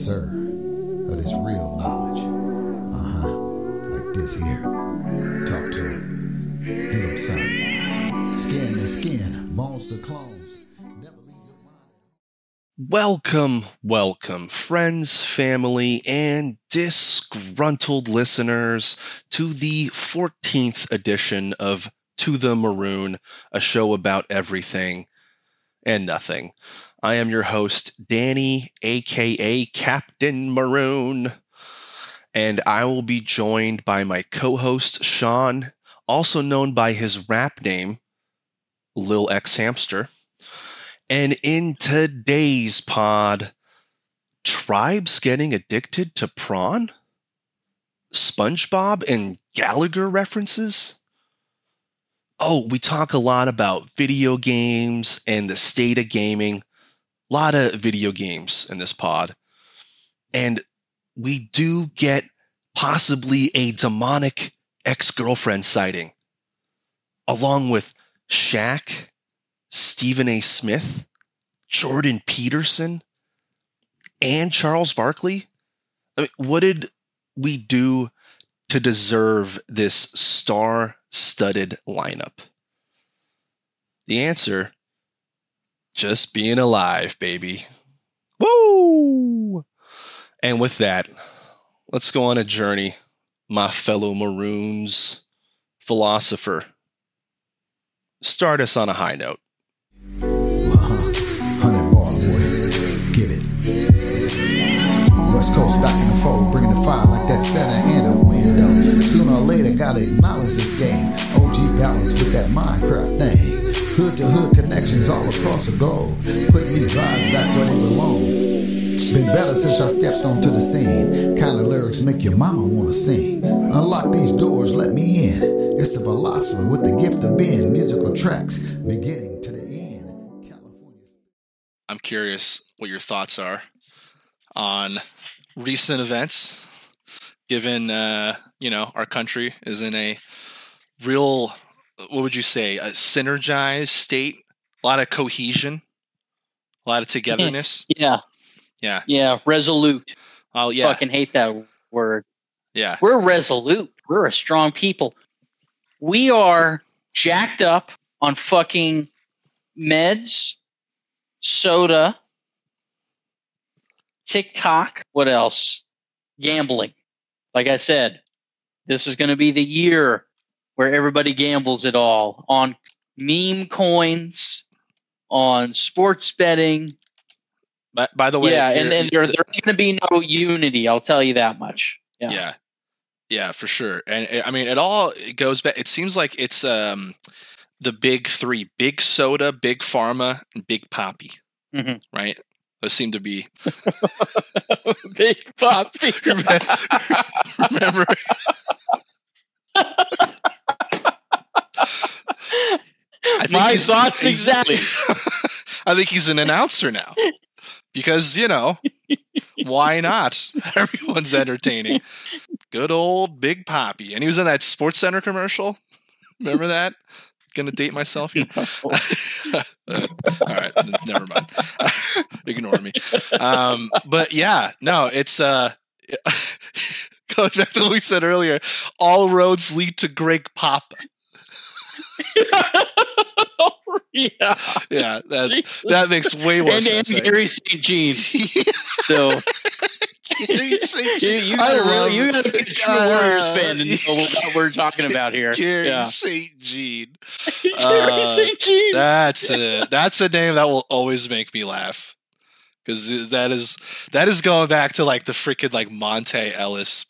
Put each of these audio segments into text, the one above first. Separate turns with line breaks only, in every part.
sir, of this real knowledge. Like this here. Talk to him. Give him something. Skin to skin, bones to clones. Never leave your mind.
Welcome, friends, family, and disgruntled listeners to the 14th edition of To the Maroon, a show about everything and nothing. I am your host, Danny, aka Captain Maroon, and I will be joined by my co-host, Sean, also known by his rap name, Lil X Hamster. And in today's pod, tribes getting addicted to prawn? SpongeBob and Gallagher references? Oh, we talk a lot about video games and the state of gaming. A lot of video games in this pod. And we do get possibly a demonic ex-girlfriend sighting, along with Shaq, Stephen A. Smith, Jordan Peterson, and Charles Barkley. I mean, what did we do to deserve this star-studded lineup? The answer, just being alive, baby. Woo! And with that, let's go on a journey, my fellow Maroons. Philosopher, start us on a high note.
100 ball, boy. Give it. West Coast back in the fold, bringing the fire like that Santa and a window. Sooner or later, gotta acknowledge this game. OG balance with that Minecraft thing. Hood to hood connections all across the globe. Putting these vibes back where they belong. Been better since I stepped onto the scene. Kind of lyrics make your mama wanna sing. Unlock these doors, let me in. It's a philosopher with the gift of being musical tracks, beginning to the end. California.
I'm curious what your thoughts are on recent events, given our country is in a real, what would you say, a synergized state, a lot of cohesion, a lot of togetherness.
Yeah, resolute.
Oh yeah,
Fucking hate that word.
Yeah,
we're resolute. We're a strong people. We are jacked up on fucking meds, soda, TikTok. What else? Gambling. Like I said, this is going to be the year where everybody gambles it all on meme coins, on sports betting.
By the way,
and there's going to be no unity. I'll tell you that much.
Yeah, for sure. And I mean, it goes back. It seems like it's the big three: big soda, big pharma, and big poppy.
Mm-hmm.
Right? Those seem to be
big poppy.
Remember?
My thoughts exactly.
I think he's an announcer now. Because, why not? Everyone's entertaining. Good old Big Poppy. And he was in that Sports Center commercial. Remember that? Gonna date myself here? No. All right, never mind. Ignore me. But yeah, no, it's going back to what we said earlier. All roads lead to Greg Papa.
Yeah,
that makes way more sense.
And Gary St. Jean. So
Gary St. Jean.
You gotta be a true Warriors fan to know what we're talking about here.
Gary St. Jean.
Gary St. Jean.
That's a name that will always make me laugh. Because that is going back to like the freaking like Monte Ellis,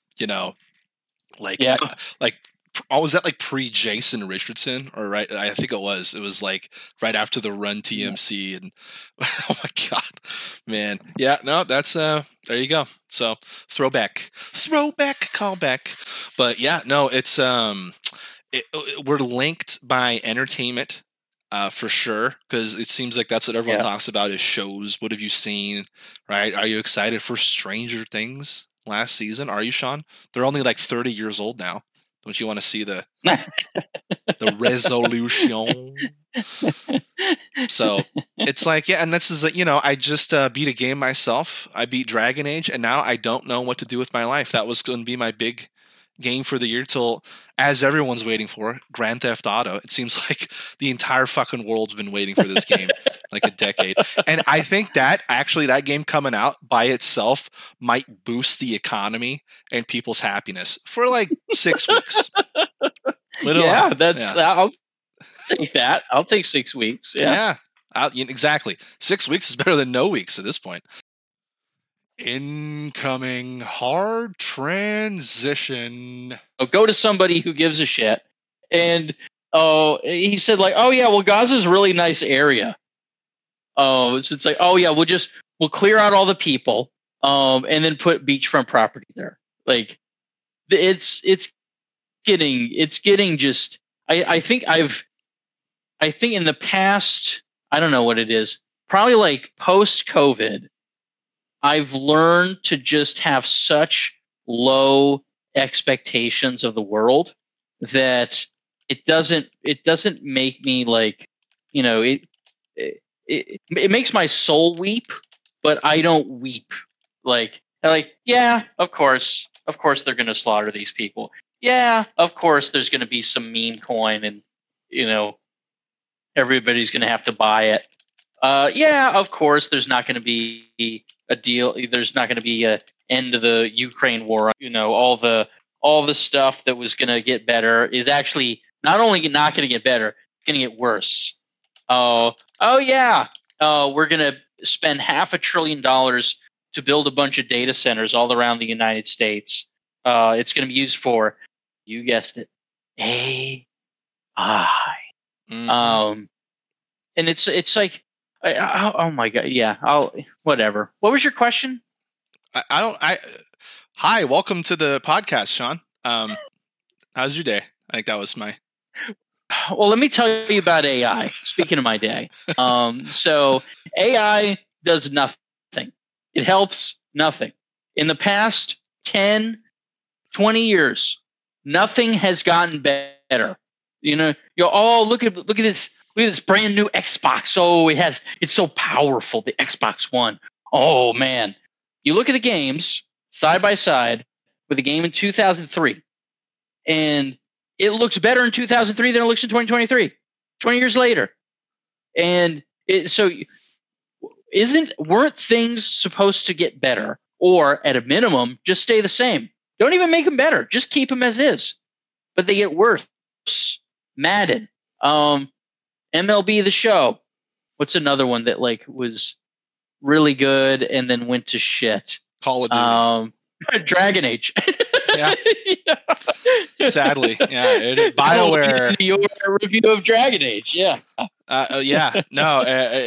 was that like pre-Jason Richardson or right? I think it was. It was like right after the Run TMC and oh my god, man. Yeah, no, that's there you go. So throwback, callback. But yeah, no, it's we're linked by entertainment for sure because it seems like that's what everyone talks about is shows. What have you seen? Right? Are you excited for Stranger Things last season? Are you, Sean? They're only like 30 years old now. Don't you want to see the resolution? So it's like, yeah, and this is, I just beat a game myself. I beat Dragon Age, and now I don't know what to do with my life. That was going to be my big game for the year till, as everyone's waiting for, Grand Theft Auto. It seems like the entire fucking world's been waiting for this game like a decade. And I think that actually that game coming out by itself might boost the economy and people's happiness for like 6 weeks.
Yeah, I'll take that. I'll take 6 weeks. Yeah.
Exactly. 6 weeks is better than no weeks at this point. Incoming hard transition.
Go to somebody who gives a shit. And he said, like, oh yeah, well, Gaza's a really nice area. So it's like, oh yeah, we'll clear out all the people, and then put beachfront property there. Like, it's getting just. I think in the past, I don't know what it is, probably like post-COVID, I've learned to just have such low expectations of the world that it doesn't make me like, it makes my soul weep, but I don't weep. Like, yeah, of course they're going to slaughter these people. Yeah, of course there's going to be some meme coin and, everybody's going to have to buy it. Yeah, of course there's not going to be a deal. There's not going to be an end to the Ukraine war. All the stuff that was going to get better is actually not only not going to get better, it's going to get worse. Oh yeah, we're going to spend $500 billion to build a bunch of data centers all around the United States. It's going to be used for, you guessed it, AI. Mm-hmm. And it's like, oh my god, yeah. Whatever. What was your question?
Hi, welcome to the podcast, Sean. How's your day? I think that was my.
Well, let me tell you about AI. Speaking of my day, so AI does nothing. It helps nothing. In the past 10, 20 years, nothing has gotten better. Look at this. Look at this brand new Xbox. Oh, it's so powerful. The Xbox One. Oh man. You look at the games side by side with the game in 2003, and it looks better in 2003 than it looks in 2023. 20 years later. And weren't things supposed to get better, or at a minimum just stay the same? Don't even make them better. Just keep them as is. But they get worse. Madden. MLB The Show. What's another one that like was really good and then went to shit?
Call of Duty.
Dragon Age.
Yeah. Sadly, yeah. BioWare.
Your review of Dragon Age, yeah.
Yeah. No,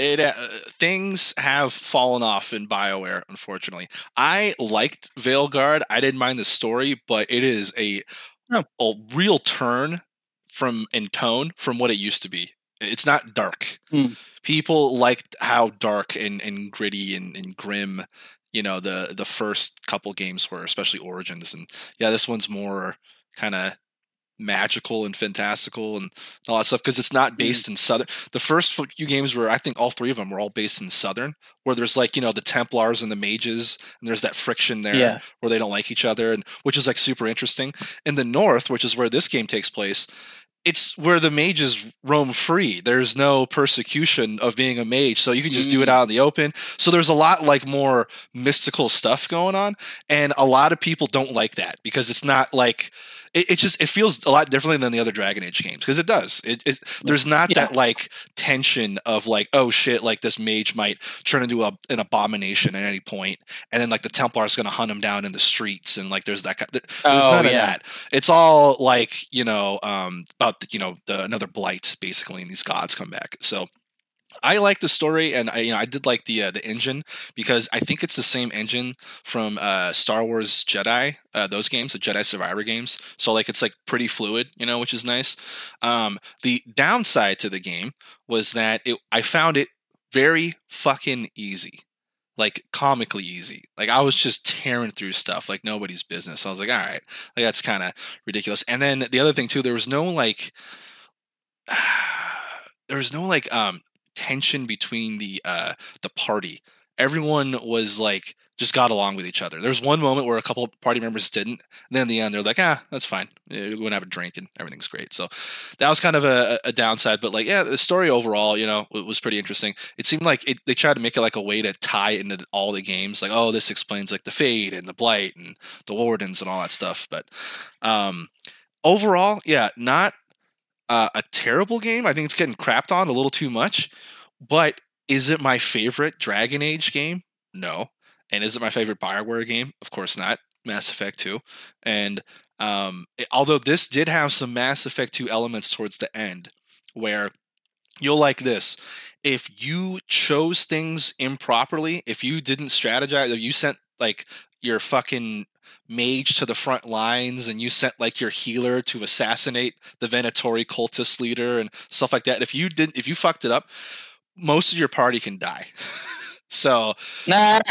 things have fallen off in BioWare, unfortunately. I liked Veilguard. I didn't mind the story, but it is a real turn in tone from what it used to be. It's not dark. People liked how dark and gritty and grim, the first couple games were, especially Origins. And yeah, this one's more kind of magical and fantastical and all that stuff because it's not based in Southern. The first few games were, I think all three of them were all based in Southern, where there's like, the Templars and the mages, and there's that friction there where they don't like each other, and which is like super interesting. In the North, which is where this game takes place, it's where the mages roam free. There's no persecution of being a mage, so you can just do it out in the open. So there's a lot like more mystical stuff going on, and a lot of people don't like that because it's not like it feels a lot differently than the other Dragon Age games because it does. There's not that like tension of like, oh shit, like this mage might turn into an abomination at any point, and then like the Templar is going to hunt him down in the streets, and like there's none of that. It's all like about another blight basically, and these gods come back. So I like the story, and I did like the engine because I think it's the same engine from Star Wars Jedi, those games, the Jedi Survivor games. So like it's like pretty fluid, which is nice. The downside to the game was that I found it very fucking easy, like comically easy. Like I was just tearing through stuff like nobody's business. I was like, all right, like that's kind of ridiculous. And then the other thing too, there was no
tension between the party. Everyone was like just got along with each other. There's one moment where a couple of party members didn't, and then in the end they're like, that's fine. We're gonna have a drink and everything's great. So that was kind of a downside, but like, yeah, the story overall, was pretty interesting. It seemed like they tried to make it like a way to tie into all the games. Like, oh, this explains like the Fade and the Blight and the Wardens and all that stuff. But overall, yeah, not a terrible game. I think it's getting crapped on a little too much, but is it my favorite Dragon Age game? No. And is it my favorite BioWare game? Of course not. Mass Effect 2. And although this did have some Mass Effect 2 elements towards the end, where you'll like this. If you chose things improperly, if you didn't strategize, if you sent like your fucking mage to the front lines and you sent like your healer to assassinate the Venatori cultist leader and stuff like that, if you fucked it up, most of your party can die. So, and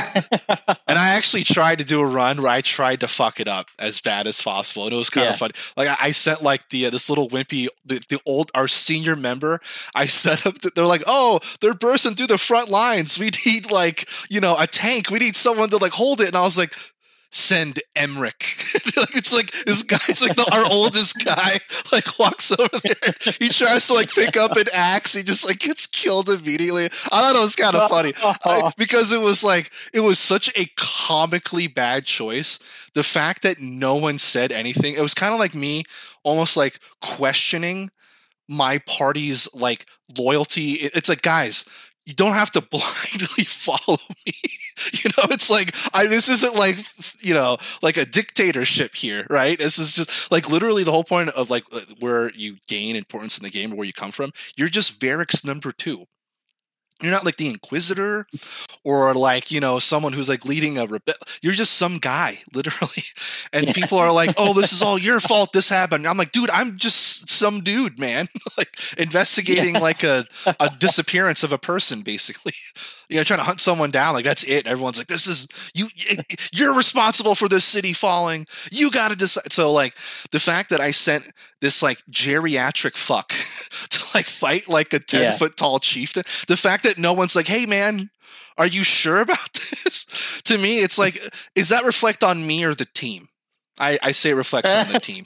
I actually tried to do a run where I tried to fuck it up as bad as possible, and it was kind of funny. Like I sent like this little wimpy, our senior member. I set up. They're like, oh, they're bursting through the front lines. We need like a tank. We need someone to like hold it. And I was like, send Emmerich. It's like this guy's like our oldest guy like walks over there. He tries to like pick up an axe. He just like gets killed immediately. I thought it was kind of funny because it was such a comically bad choice. The fact that no one said anything, it was kind of like me almost like questioning my party's like loyalty. It's like, guys, you don't have to blindly follow me. It's like this isn't like like a dictatorship here, right? This is just like literally the whole point of like where you gain importance in the game or where you come from. You're just Varric's number 2. You're not like the Inquisitor or like, someone who's like leading a rebel. You're just some guy, literally. And people are like, oh, this is all your fault. This happened. I'm like, dude, I'm just some dude, man. Like investigating like a disappearance of a person, basically. Trying to hunt someone down. Like, that's it. Everyone's like, this is you're responsible for this city falling. You got to decide. So like the fact that I sent this like geriatric fuck to like fight like a 10-foot tall chieftain, the fact that no one's like, hey man, are you sure about this? To me, it's like, is that reflect on me or the team? I say it reflects on the team.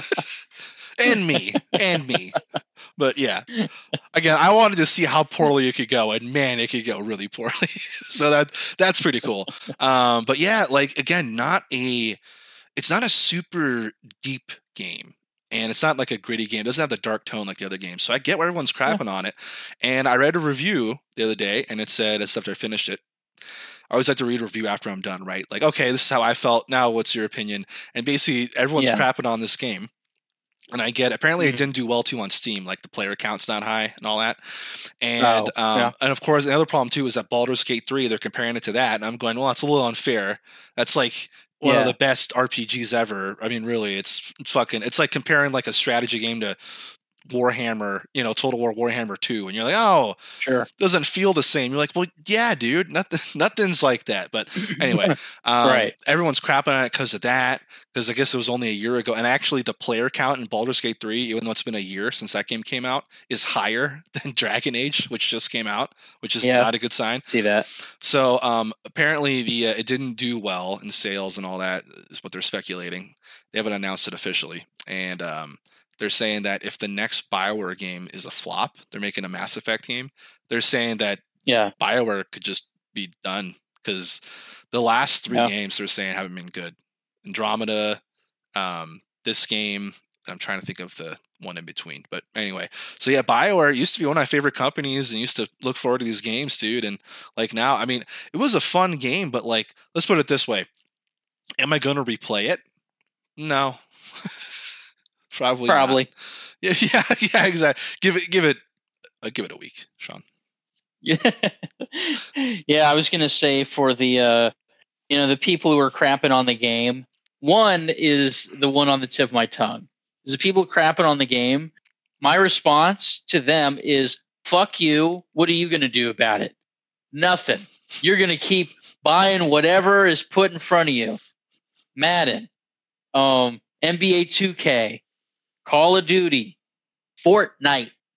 and me. But yeah, again, I wanted to see how poorly it could go, and man, it could go really poorly. So that's pretty cool. But yeah, like again, it's not a super deep game, and it's not like a gritty game. It doesn't have the dark tone like the other games. So I get why everyone's crapping on it. And I read a review the other day, and it said, it's after I finished it, I always like to read a review after I'm done, right? Like, okay, this is how I felt. Now, what's your opinion? And basically, everyone's crapping on this game. And I get, apparently it didn't do well too on Steam, like the player count's not high and all that. And and of course, the other problem too is that Baldur's Gate 3, they're comparing it to that. And I'm going, well, that's a little unfair. That's like one of the best RPGs ever. I mean, really, it's like comparing like a strategy game to Warhammer, Total War Warhammer 2, and you're like, oh, sure, doesn't feel the same. You're like, well, yeah, dude, nothing's like that. But anyway, right, everyone's crapping on it because of that, because I guess it was only a year ago, and actually the player count in Baldur's Gate 3, even though it's been a year since that game came out, is higher than Dragon Age, which just came out, which is not a good sign.
See that?
So apparently it didn't do well in sales and all that is what they're speculating. They haven't announced it officially, and they're saying that if the next BioWare game is a flop, they're making a Mass Effect game. They're saying that BioWare could just be done because the last 3 games they're saying haven't been good. Andromeda, this game, I'm trying to think of the one in between. But anyway, so yeah, BioWare used to be one of my favorite companies and used to look forward to these games, dude. And like now, I mean, it was a fun game, but like, let's put it this way. Am I going to replay it? No. Probably not. Yeah, exactly. Give it a week, Sean.
Yeah, I was gonna say for the the people who are crapping on the game. One is the one on the tip of my tongue. Is the people crapping on the game. My response to them is, "Fuck you. What are you gonna do about it? Nothing. You're gonna keep buying whatever is put in front of you. Madden, NBA 2K." Call of Duty, Fortnite,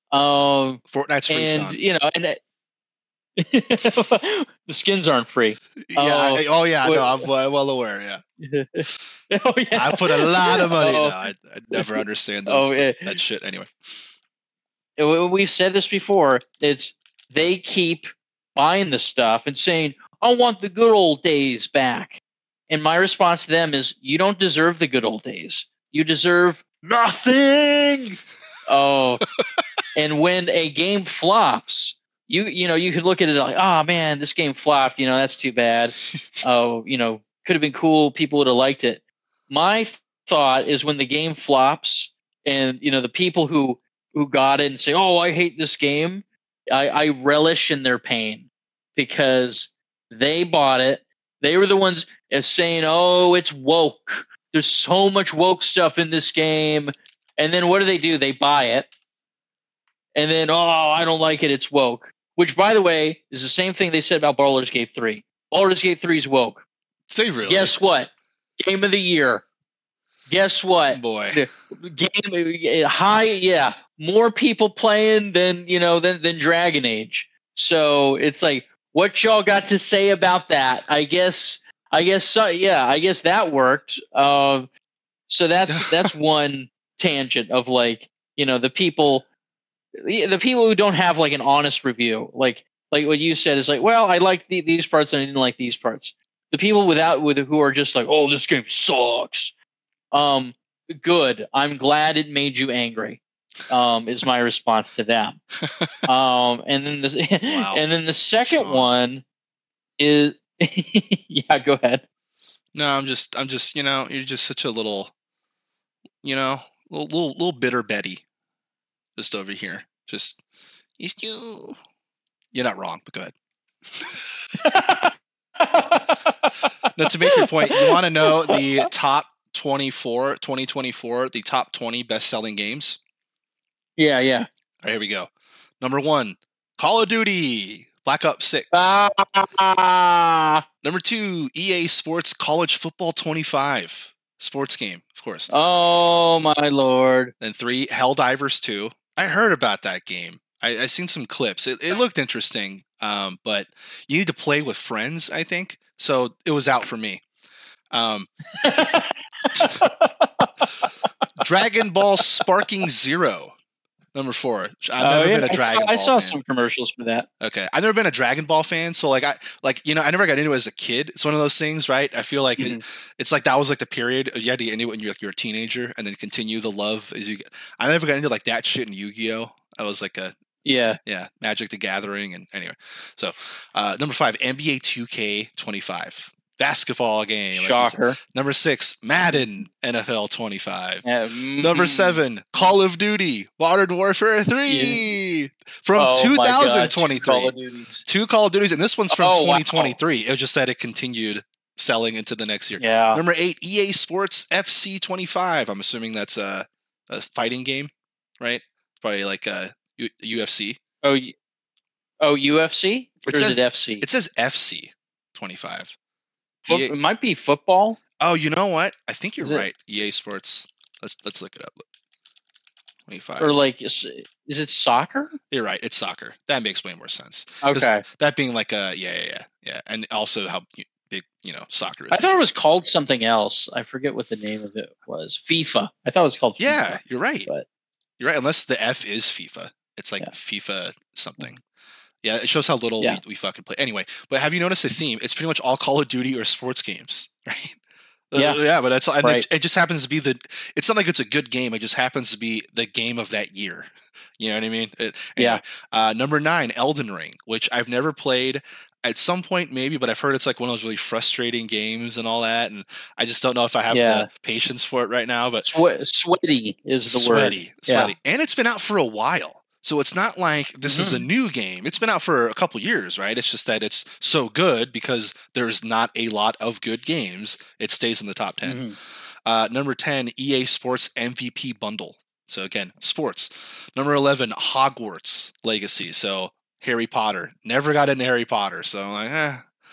Fortnite's free,
and
Sean.
you know, and the skins aren't free.
Yeah.
Oh,
No, I'm well aware. Yeah.
Oh yeah,
I put a lot of money.
Oh.
No, I never understand that shit. Anyway,
We've said this before. It's they keep buying the stuff and saying, "I want the good old days back." And my response to them is, "You don't deserve the good old days. You deserve nothing." Oh, and when a game flops, you know you could look at it like, "Oh man, this game flopped. You know that's too bad. Oh, you know, could have been cool. People would have liked it." My thought is when the game flops, and you know the people who got it and say, "Oh, I hate this game," I relish in their pain because they bought it. They were the ones saying, "Oh, it's woke. There's so much woke stuff in this game." And then what do? They buy it. And then, "Oh, I don't like it. It's woke." Which, by the way, is the same thing they said about Baldur's Gate 3. Baldur's Gate 3 is woke.
they really.
Guess what? Game of the year. Guess what?
Boy.
Game high, yeah. More people playing than Dragon Age. So it's like, what y'all got to say about that? I guess so, yeah. I guess that worked. So that's one tangent of like the people who don't have like an honest review, like what you said is like, well, I like these parts and I didn't like these parts. The people who are just like, oh, this game sucks. Good. I'm glad it made you angry. Is my response to them. And then
Wow.
and then the second
Sean.
one is yeah. Go ahead.
No, I'm just, you're just such a little bitter Betty, just over here. Just, you're not wrong, but go ahead. Now, to make your point, you want to know the top 2024, the top 20 best-selling games?
Yeah.
All right, here we go. Number 1, Call of Duty, Black Ops 6. Number 2, EA Sports College Football 25. Sports game, of course.
Oh, my Lord.
Then 3, Helldivers 2. I heard about that game. I seen some clips. It looked interesting, but you need to play with friends, I think. So it was out for me. Dragon Ball Sparking Zero. Number 4. I've never been a Dragon Ball
I saw
fan.
some commercials for that.
Okay. I've never been a Dragon Ball fan, so I never got into it as a kid. It's one of those things, right? I feel like it's like that was like the period you had to get into it when you're a teenager and then continue the love as you get. I never got into like that shit in Yu-Gi-Oh! I was like
Yeah,
Magic the Gathering, and anyway. So, number 5, NBA 2K25. Basketball game.
Shocker.
Number 6, Madden NFL 25.
Yeah.
Number 7, Call of Duty Modern Warfare 3 from 2023. 2 Call of Duties, and this one's from 2023. Wow. It was just that it continued selling into the next year.
Yeah.
Number 8, EA Sports FC 25. I'm assuming that's a fighting game, right? Probably like UFC.
Oh, UFC? Or is it FC?
It says FC 25.
It might be football.
Oh, you know what? I think you're right. EA Sports. Let's look it up. 25.
Or like, is it soccer?
You're right. It's soccer. That makes way more sense.
Okay.
That being like yeah, and also how big soccer is.
I thought it was called something else. I forget what the name of it was. FIFA. I thought it was called FIFA.
Yeah, you're right.
But
you're right. Unless the F is FIFA, it's like FIFA something. Yeah, it shows how little we fucking play. Anyway, but have you noticed a theme? It's pretty much all Call of Duty or sports games, right? Yeah, but that's right. It just happens to be it's not like it's a good game. It just happens to be the game of that year. You know what I mean? Anyway, number 9, Elden Ring, which I've never played. At some point, maybe, but I've heard it's like one of those really frustrating games and all that, and I just don't know if I have the patience for it right now. But
sweaty is the word.
Sweaty, and it's been out for a while. So it's not like this is a new game. It's been out for a couple years, right? It's just that it's so good because there's not a lot of good games. It stays in the top 10. Number 10, EA Sports MVP Bundle. So again, sports. Number 11, Hogwarts Legacy. So Harry Potter. Never got into Harry Potter. So I'm like,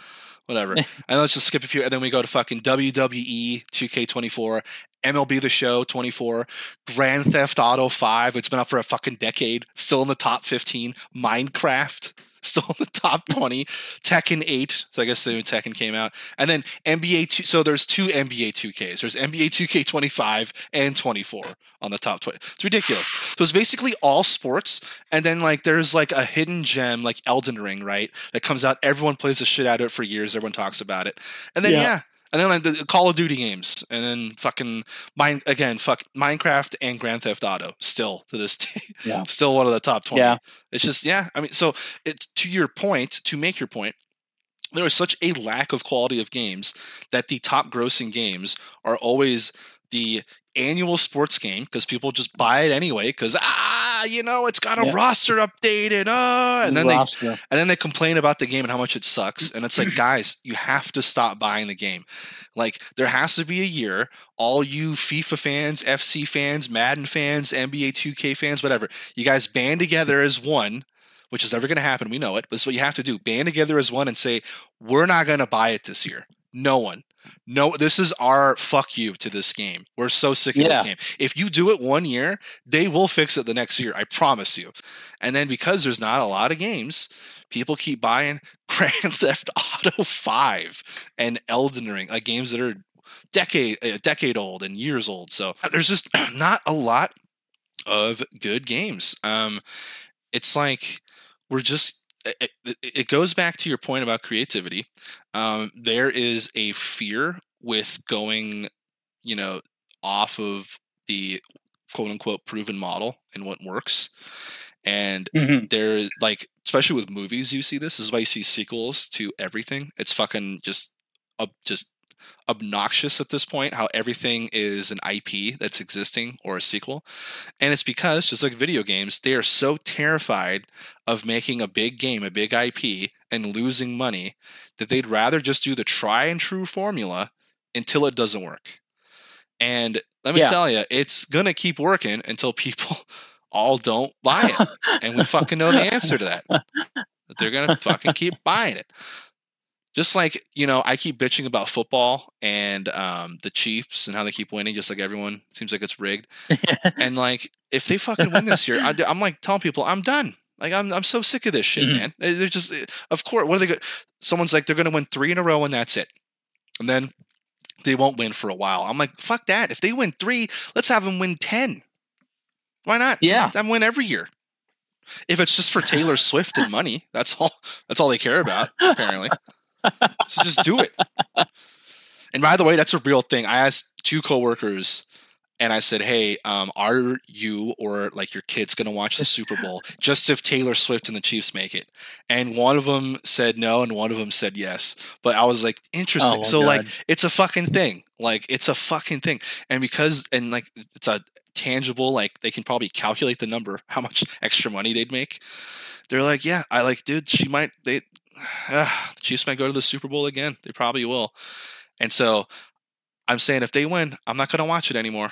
whatever. And let's just skip a few, and then we go to fucking WWE 2K24, MLB The Show 24, Grand Theft Auto 5. It's been out for a fucking decade, still in the top 15. Minecraft, still in the top 20. Tekken 8, so I guess the new Tekken came out. And then NBA 2, so there's two NBA 2Ks. There's NBA 2K25 and 24 on the top 20. It's ridiculous. So it's basically all sports, and then like there's like a hidden gem like Elden Ring, right? That comes out, everyone plays the shit out of it for years, everyone talks about it. And then and then like the Call of Duty games, and then fucking Minecraft and Grand Theft Auto, still to this day, still one of the top 20. Yeah. It's just, I mean, so it's to make your point, there is such a lack of quality of games that the top grossing games are always the annual sports game, because people just buy it anyway because it's got a roster updated, and then they complain about the game and how much it sucks, and it's like, guys, you have to stop buying the game. Like, there has to be a year, all you FIFA fans, FC fans, Madden fans, NBA 2K fans, whatever, you guys band together as one, which is never going to happen, we know it, but this is what you have to do, band together as one and say, we're not going to buy it this year. No, this is our fuck you to this game. We're so sick of this game. If you do it one year, they will fix it the next year. I promise you. And then because there's not a lot of games, people keep buying Grand Theft Auto 5 and Elden Ring, like games that are a decade old and years old. So there's just not a lot of good games. It's like we're just... It goes back to your point about creativity. There is a fear with going, off of the quote unquote proven model and what works. And there's like, especially with movies, you see this is why you see sequels to everything. It's fucking just obnoxious at this point how everything is an IP that's existing or a sequel. And it's because, just like video games, they are so terrified of making a big game, a big IP, and losing money that they'd rather just do the try and true formula until it doesn't work. And let me tell you, it's gonna keep working until people all don't buy it. And we fucking know the answer to that they're gonna fucking keep buying it. Just like, I keep bitching about football and the Chiefs and how they keep winning, just like everyone seems like it's rigged. And like, if they fucking win this year, I'm like telling people, I'm done. Like, I'm so sick of this shit, man. They're just, of course, what are they going? Someone's like, they're going to win 3 in a row and that's it. And then they won't win for a while. I'm like, fuck that. If they win 3, let's have them win 10. Why not?
Yeah.
Just have them win every year. If it's just for Taylor Swift and money, that's all they care about, apparently. So just do it. And by the way, that's a real thing. I asked 2 coworkers and I said, hey, are you or like your kids going to watch the Super Bowl just if Taylor Swift and the Chiefs make it? And one of them said no and one of them said yes. But I was like, interesting. So God. Like, it's a fucking thing. Like, it's a fucking thing. And like, it's a tangible, like they can probably calculate the number, how much extra money they'd make. They're like, yeah, dude, the Chiefs might go to the Super Bowl again. They probably will. And so I'm saying, if they win, I'm not going to watch it anymore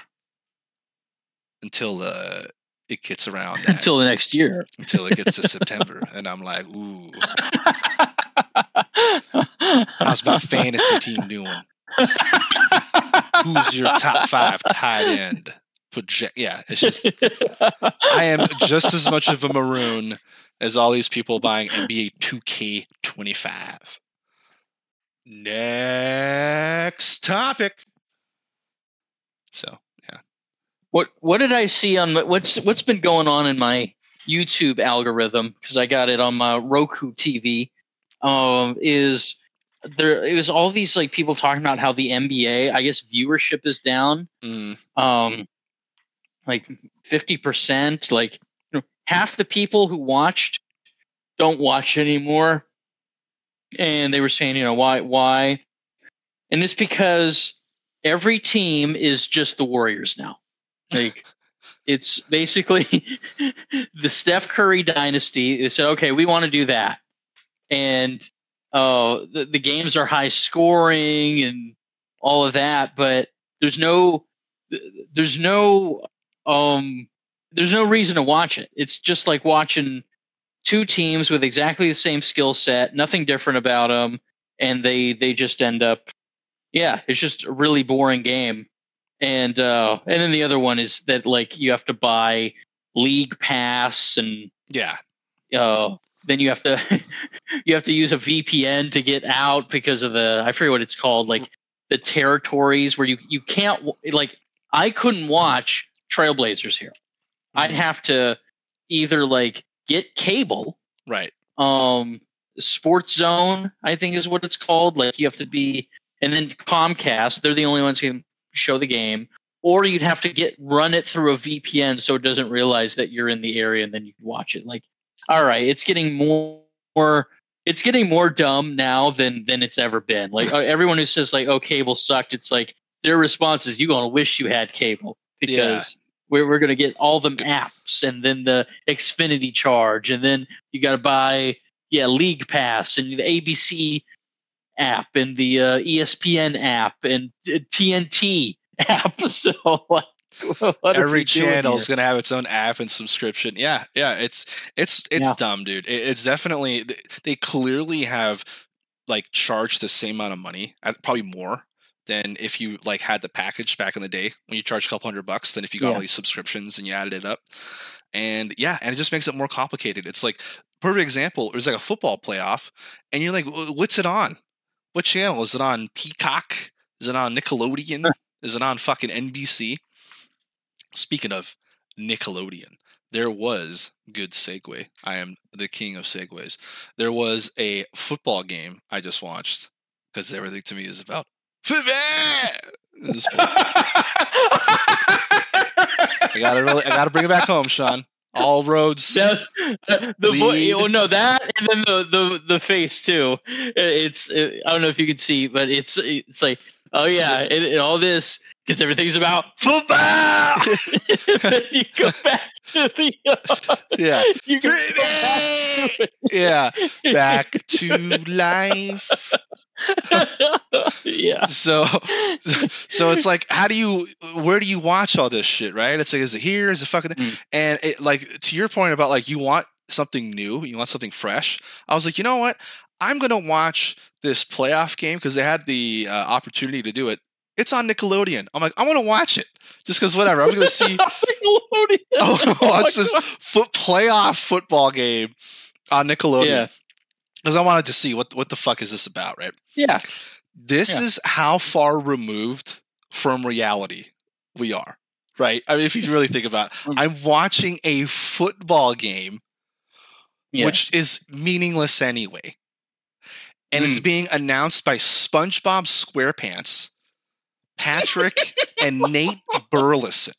until it gets around
until the next year,
until it gets to September. And I'm like, ooh, how's my fantasy team doing? Who's your top 5 tight end? It's just, I am just as much of a maroon as all these people buying NBA 2K25. Next topic. So, yeah.
What did I see on what's been going on in my YouTube algorithm, because I got it on my Roku TV, is there it was all these like people talking about how the NBA, I guess, viewership is down. Like 50%, like half the people who watched don't watch anymore. And they were saying, why? And it's because every team is just the Warriors now. Like, it's basically the Steph Curry dynasty. They said, okay, we want to do that. And the games are high scoring and all of that, but there's no reason to watch it. It's just like watching 2 teams with exactly the same skill set, nothing different about them. and they just end up, it's just a really boring game. And then the other one is that like you have to buy League Pass, and
Yeah.
then you have to use a VPN to get out because of I forget what it's called, like the territories where you can't, like, I couldn't watch Trailblazers here. I'd have to either like get cable,
Right.
Sports Zone, I think is what it's called. Like you have to be, and then Comcast, they're the only ones who can show the game, or you'd have to run it through a VPN so it doesn't realize that you're in the area, and then you can watch it. Like, all right, it's getting more dumb now than it's ever been. Like everyone who says like, oh, cable sucked, it's like their response is, you're gonna wish you had cable, because we're gonna get all the apps, and then the Xfinity charge, and then you got to buy League Pass and the ABC app and the ESPN app and TNT app. So like,
every channel is going to have its own app and subscription. Yeah. It's dumb, dude. It's definitely, they clearly have like charged the same amount of money, probably more than if you like had the package back in the day when you charged a couple $100 than if you got all these subscriptions and you added it up. And it just makes it more complicated. It's like, perfect example, there's like a football playoff and you're like, what's it on? What channel? Is it on Peacock? Is it on Nickelodeon? Is it on fucking NBC? Speaking of Nickelodeon, there was, good segue, I am the king of segues, there was a football game I just watched, because everything to me is about I gotta bring it back home, Sean. All roads.
That, and then the face too. I don't know if you can see, but it's like, oh yeah, and all this, because everything's about football. Then you go back to the you go
back to life. So it's like, where do you watch all this shit, right? It's like, is it here? Is it fucking and it, like, to your point about like, you want something new, you want something fresh. I was like, you know what? I'm gonna watch this playoff game because they had the opportunity to do it. It's on Nickelodeon. I'm like, I want to watch it just because whatever. I'm gonna see. I want to watch this playoff football game on Nickelodeon. Yeah. Because I wanted to see what the fuck is this about, right?
Yeah.
This is how far removed from reality we are, right? I mean, if you really think about it, I'm watching a football game, which is meaningless anyway. And it's being announced by SpongeBob SquarePants, Patrick, and Nate Burleson.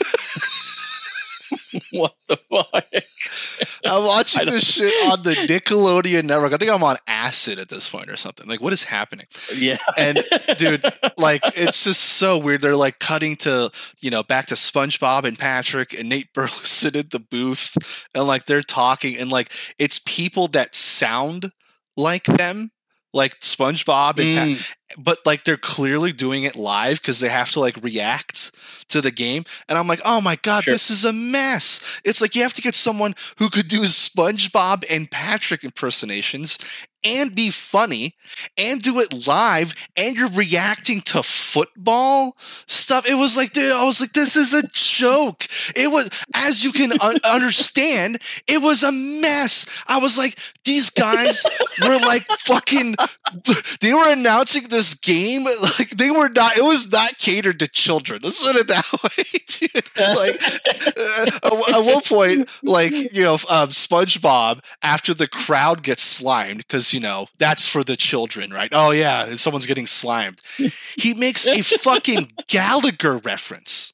What the fuck?
I'm watching this shit on the Nickelodeon network. I think I'm on acid at this point or something. Like, what is happening?
Yeah.
And dude, like, it's just so weird. They're like cutting to, back to SpongeBob and Patrick and Nate Burleson in the booth. And like, they're talking and like, it's people that sound like them, like SpongeBob and but like they're clearly doing it live because they have to like react to the game. And I'm like, oh my God, this is a mess. It's like you have to get someone who could do SpongeBob and Patrick impersonations and be funny and do it live, and you're reacting to football stuff. It was like, dude, I was like, this is a joke. It was, as you can understand, it was a mess. I was like, these guys were like fucking, they were announcing this game. Like they were not, it was not catered to children. Let's put it that way, dude. Like at one point, like, SpongeBob, after the crowd gets slimed, because that's for the children, right? Oh yeah, someone's getting slimed. He makes a fucking Gallagher reference.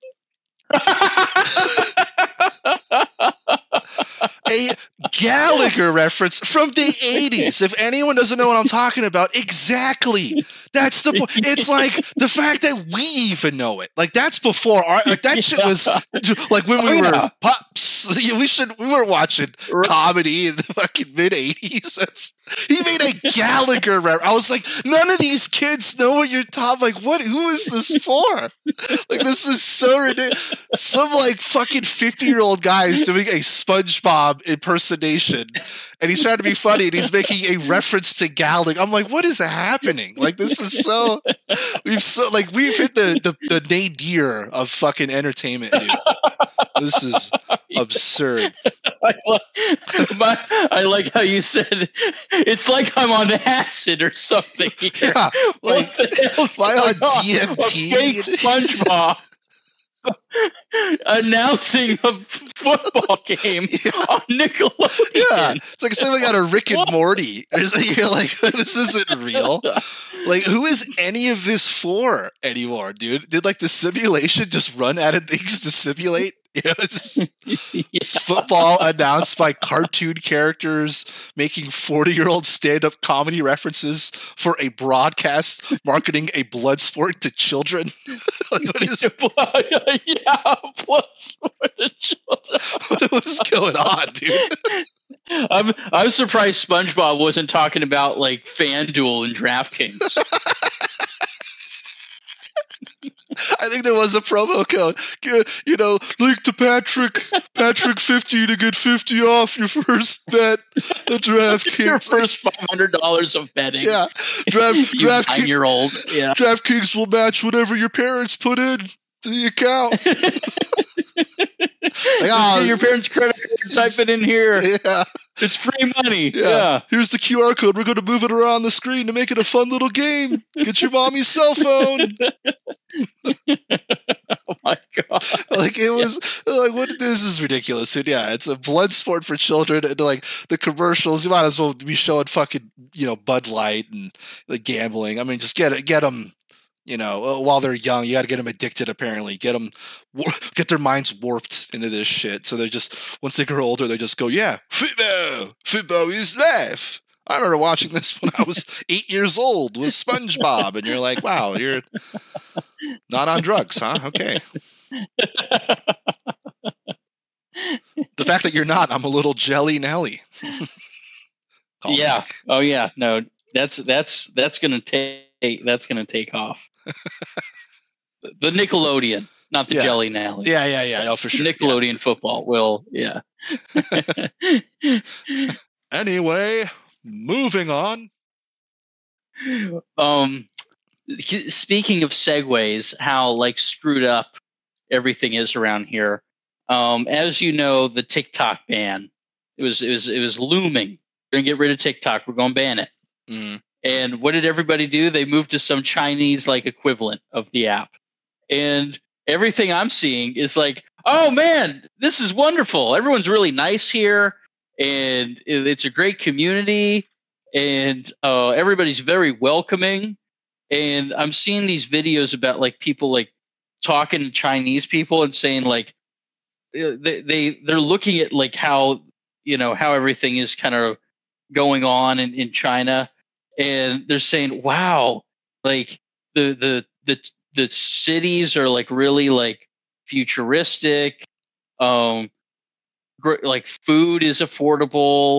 A Gallagher reference from the 80s. If anyone doesn't know what I'm talking about, exactly. That's the point. It's like the fact that we even know it. Like that's before our, like that shit was like when we were pups. We were watching comedy in the fucking mid 80s. He made a Gallagher I was like, none of these kids know what you're talking. Like, who is this for? Like, this is so ridiculous. Some like fucking 50-year-old guy is doing a SpongeBob impersonation, and he's trying to be funny, and he's making a reference to Gallagher. I'm like, what is happening? Like, this is so we've hit the nadir of fucking entertainment, dude. This is absurd.
I like how you said it's like I'm on acid or something here.
Yeah, like,
what the hell's
am I on
going
DMT?
A fake SpongeBob announcing a football game on Nickelodeon.
Yeah, it's like something out of Rick and Morty. You're like, this isn't real. Like, who is any of this for anymore, dude? Did like the simulation just run out of things to simulate? You know, it's football announced by cartoon characters making 40-year-old stand-up comedy references for a broadcast marketing a blood sport to children. Like, what is?
Blood sport to children.
What's going on, dude?
I'm surprised SpongeBob wasn't talking about like FanDuel and DraftKings.
I think there was a promo code. You know, link to Patrick 50 to get 50 off your first bet. The DraftKings.
Your first $500 of betting.
Yeah, DraftKings.
9-year-old. Yeah,
DraftKings will match whatever your parents put in to the account. Like,
your parents' credit card, type it in here.
Yeah,
it's free money.
Yeah.
Yeah.
Here's the QR code. We're going to move it around the screen to make it a fun little game. Get your mommy's cell phone.
Oh my god!
Like, it was like, what? This is ridiculous. And yeah, it's a blood sport for children. And like the commercials, you might as well be showing fucking, you know, Bud Light and like gambling. I mean, just get them. You know, while they're young, you got to get them addicted. Apparently, get their minds warped into this shit. So they're just, once they grow older, they just go, yeah, football is life. I remember watching this when I was 8 years old with SpongeBob, and you're like, wow, you're not on drugs, huh? Okay. The fact that you're not, I'm a little jelly Nelly.
Yeah. Back. Oh yeah. No, that's gonna take off. The Nickelodeon, not the Jelly Nelly.
Yeah. Oh, for sure.
Nickelodeon football will. Yeah.
Anyway, moving on.
Speaking of segues, how like screwed up everything is around here. As you know, the TikTok ban, it was looming. We're gonna get rid of TikTok. We're gonna ban it.
Mm.
And what did everybody do? They moved to some Chinese like equivalent of the app. And everything I'm seeing is like, oh man, this is wonderful. Everyone's really nice here, and it's a great community, and everybody's very welcoming. And I'm seeing these videos about like people like talking to Chinese people and saying like they're looking at like how, you know, how everything is kind of going on in China, and they're saying, wow, like the cities are like really like futuristic, like food is affordable,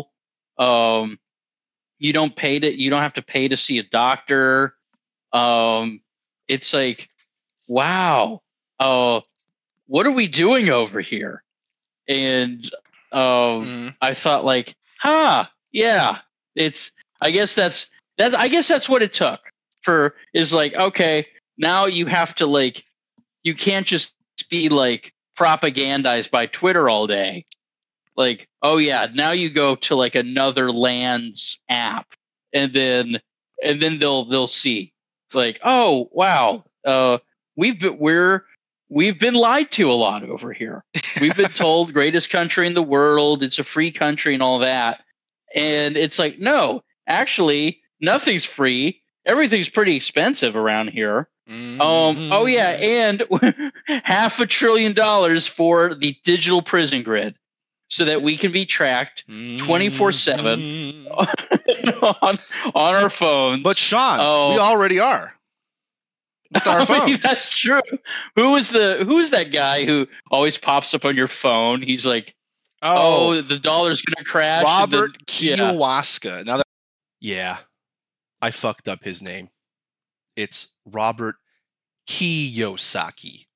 you don't have to pay to see a doctor. It's like, wow, what are we doing over here? And I thought like, yeah, I guess that's what it took for, is like, okay, now you have to like, you can't just be like propagandized by Twitter all day. Like, oh yeah, now you go to like another land's app, and then they'll see like, oh wow, we've been lied to a lot over here. We've been told greatest country in the world, it's a free country and all that. And it's like, no, actually nothing's free. Everything's pretty expensive around here. Mm-hmm. Oh yeah, and $500 billion for the digital prison grid, so that we can be tracked 24/7 on our phones.
But Sean, we already are with our phones.
Mean, that's true. Who is that guy who always pops up on your phone? He's like Oh, the dollar's gonna crash.
Robert
yeah.
Kiyosaki. Now that
Yeah, I fucked up his name. It's Robert Kiyosaki.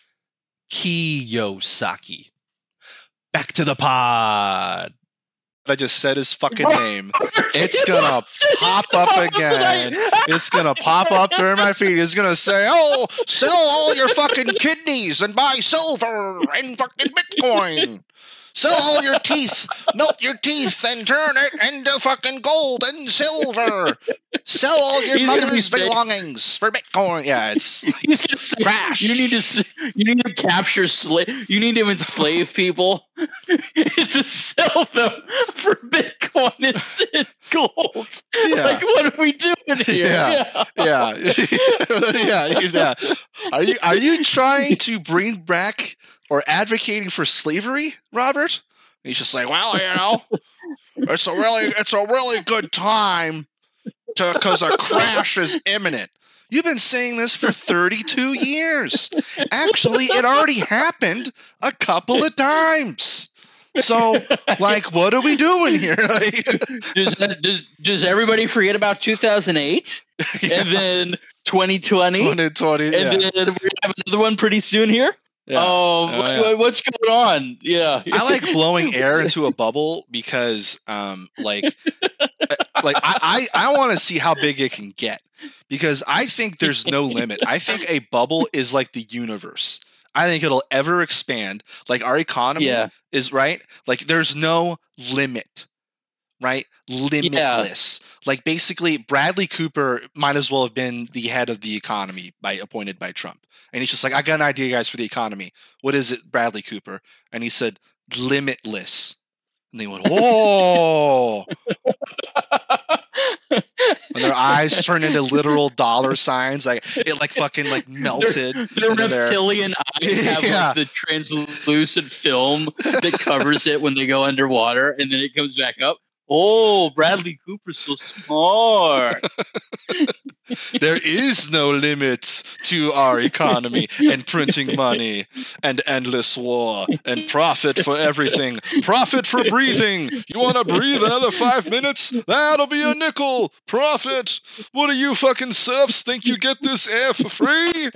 Kiyosaki. Back to the pod.
I just said his fucking name, it's gonna pop up again. It's gonna pop up during my feed. It's gonna say, "Oh, sell all your fucking kidneys and buy silver and fucking Bitcoin. Sell all your teeth, melt your teeth and turn it into fucking gold and silver. Sell all your mother's belongings for Bitcoin." Yeah, it's
he's gonna say,
crash.
You need to capture you need to enslave people to sell them for Bitcoin and gold.
Yeah.
Like, what are we doing here?
Yeah. Yeah. Are you trying to bring back or advocating for slavery, Robert? And he's just like, well, it's a really good time because a crash is imminent. You've been saying this for 32 years. Actually, it already happened a couple of times. So, like, what are we doing here?
Does everybody forget about 2008 and then 2020?
2020,
and then we're gonna have another one pretty soon here. Yeah. What's going on? Yeah,
I like blowing air into a bubble because, I want to see how big it can get because I think there's no limit. I think a bubble is like the universe. I think it'll ever expand. Like our economy is right. Like there's no limit, right? Limitless. Like basically Bradley Cooper might as well have been the head of the economy appointed by Trump. And he's just like, I got an idea, guys, for the economy. What is it, Bradley Cooper? And he said, limitless. And they went, whoa. And their eyes turned into literal dollar signs. Like it fucking melted.
Their reptilian eyes have like the translucent film that covers it when they go underwater and then it comes back up. Oh, Bradley Cooper's so smart.
There is no limit to our economy and printing money and endless war and profit for everything. Profit for breathing. You want to breathe another 5 minutes? That'll be a nickel. Profit. What do you fucking serfs think you get this air for free?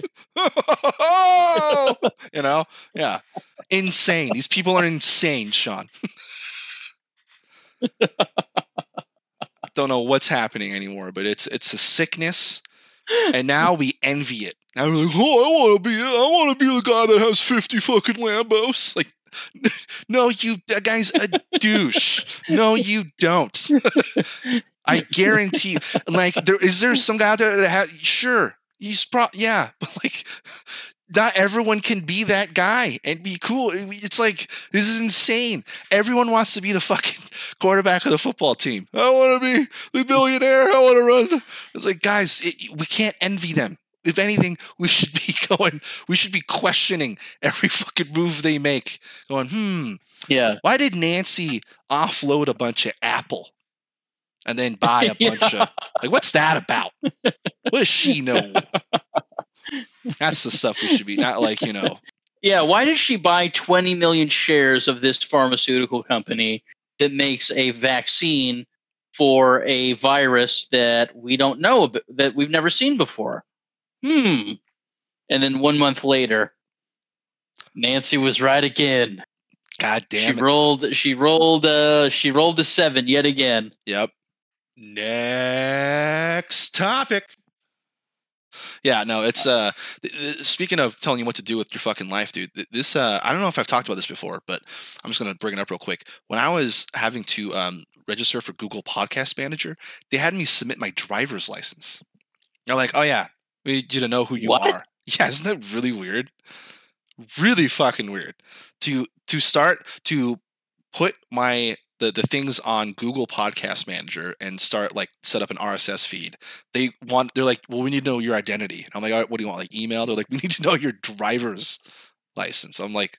Yeah. Insane. These people are insane, Sean. Don't know what's happening anymore, but it's a sickness, and now we envy it. Now we're like, oh, I want to be the guy that has 50 fucking Lambos. Like, no, you that guy's a douche. No, you don't. I guarantee you. Like, is there some guy out there that has? Sure, he's but like. Not everyone can be that guy and be cool. It's like, this is insane. Everyone wants to be the fucking quarterback of the football team. I want to be the billionaire. I want to run. It's like, guys, we can't envy them. If anything, we should be questioning every fucking move they make. Going, why did Nancy offload a bunch of Apple and then buy a bunch of, like, what's that about? What does she know? That's the stuff we should be, not like,
Yeah, why did she buy 20 million shares of this pharmaceutical company that makes a vaccine for a virus that we don't know, that we've never seen before? And then 1 month later, Nancy was right again.
God damn
it. She rolled a 7 yet again.
Yep. Next topic. Yeah, no, it's speaking of telling you what to do with your fucking life, dude. This I don't know if I've talked about this before, but I'm just gonna bring it up real quick. When I was having to register for Google Podcast Manager, they had me submit my driver's license. They're like, oh yeah, we need you to know who you are. Yeah, isn't that really weird? Really fucking weird. To start to put the things on Google Podcast Manager and start set up an RSS feed. They're like, well, we need to know your identity. And I'm like, all right, what do you want? Like email? They're like, we need to know your driver's license. I'm like,